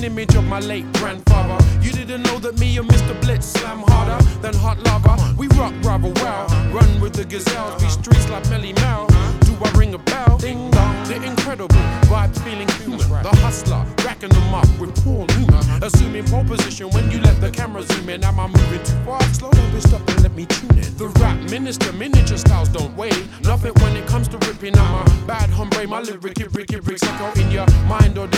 image of my late grandfather. You didn't know that me and Mr. Blitz slam harder than hot lava. We rock rather well, run with the gazelles, we streets like Melly Mel. Do I ring a bell? Ding dong, the incredible vibes feeling human. The hustler, racking them up with Paul Newman. Assuming pole position when you let the camera zoom in. Am I moving too fast? Slow down, stop and let me tune in. The rap minister, miniature styles don't weigh nothing when it comes to ripping. I'm a bad hombre, my lyric, bricks echo in your mind or